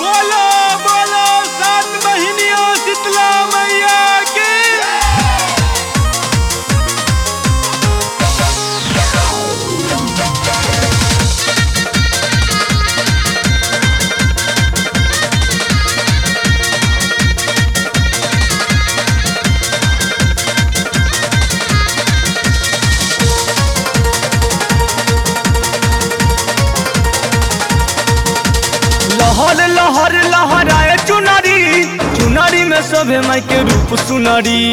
बोलो बोलो 7 महीनियों शीतला मैया की। लहर लहर लहराए चुनरी, चुनरी में सभे माई के रूप सुनरी।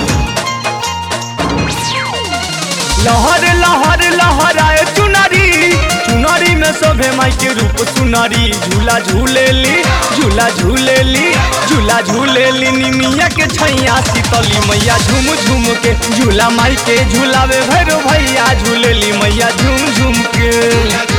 लहर लहर लहराए चुनरी, चुनरी में सभे माई के रूप सुनरी। झूला झूलेली झूला झूलेली झूला झूलेली निमिया के छैया शीतली मैया झूम झूम के। झूला माई के झूलावे भैरो भैया झूलेली मैया झूम झूम के।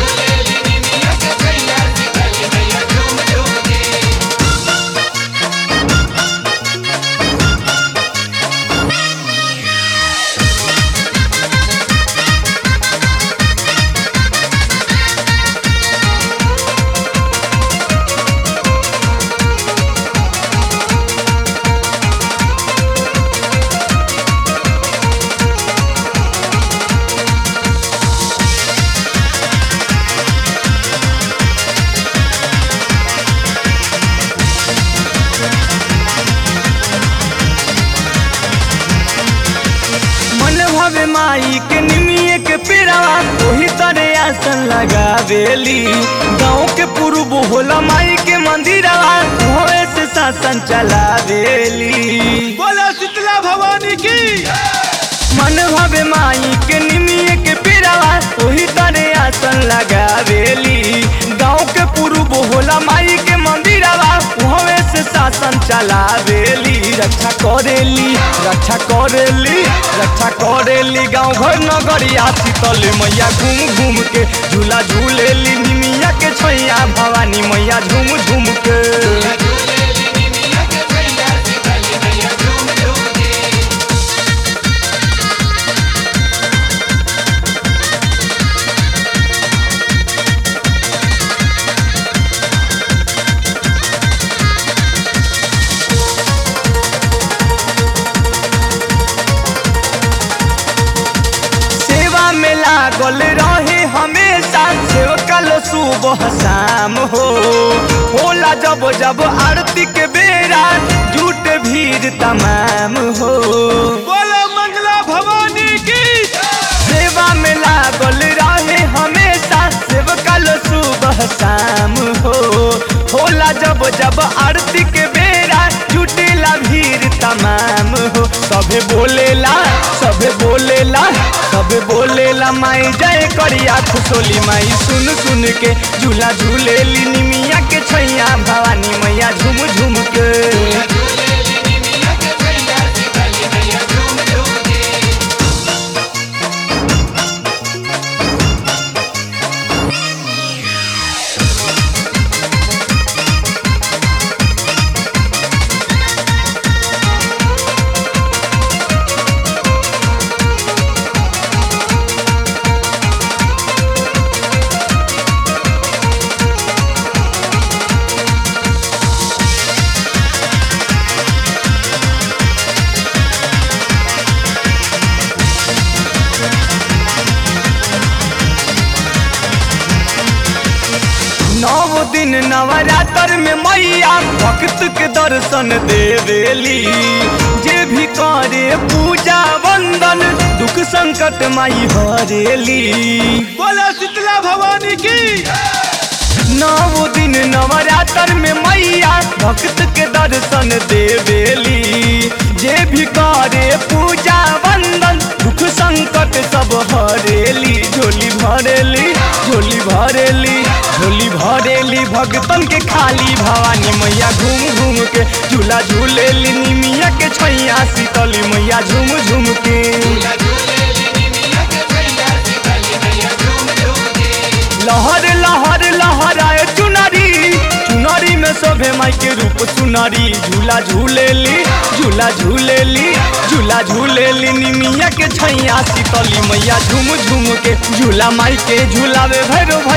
भवे माई के निमिये के पेड़ावा वही तरह आसन लगावेली। गाँव के पूर्व होला माई के मंदिरवा होए से शासन चलावेली। बोलो शीतला भवानी की। मन भवे माई के निमिये के पेड़ावा वही तरह आसन लगावेली। गाँव के पूर्व होला माई के मंदिरवा होए से शासन चलावेली। रक्षा करेली रक्षा करेली रक्षा करेली गाँव घर नगरिया शीतल मैया घूम घूम के। झूला झूलेली निमिया के छैया भवानी मैया झूम झूम के। में लागल रहे हमेशा सेवकल सुबह शाम हो। होला जब जब आरती के बेरा झूठ भीड़ तमाम हो। बोलो मंगला भवानी की। सेवा में लागल रहे हमेशा सेवकल सुबह शाम हो। होला जब जब आरती के बेरा जुटेला भीड़ तमाम हो। सभे बोलेला सभे बोलेला सभे बोलेला माई जय करिया खुशोली माई सुन सुन के। झूला झूलेली निमिया के छैया भवानी मैया झूम झूम के। नौ दिन नवरात्र में मैया भक्त के दर्शन देवेली। जे भी करे पूजा वंदन दुख संकट माई हरेली। बोलो शीतला भवानी की। 9 दिन नवरात्र में मैया भक्त के दर्शन देवेली। जे भी करे पूजा वंदन दुख संकट सब हरेली। झोली भरेली झोली भरेली झोली भरेली भगतन के खाली भवानी मैया घूम घूम के। झूला झूलेली निमिया के छैया शीतली मैया झूम झूम के। लहर लहर लहराए चुनरी, चुनरी में सभे माई के रूप सुनरी। झूला झूलेली झूला झूलेली झूला झूलेली निमिया के छैया शीतली मैया झूम झूम के। झूला माई के झूलावे भैरो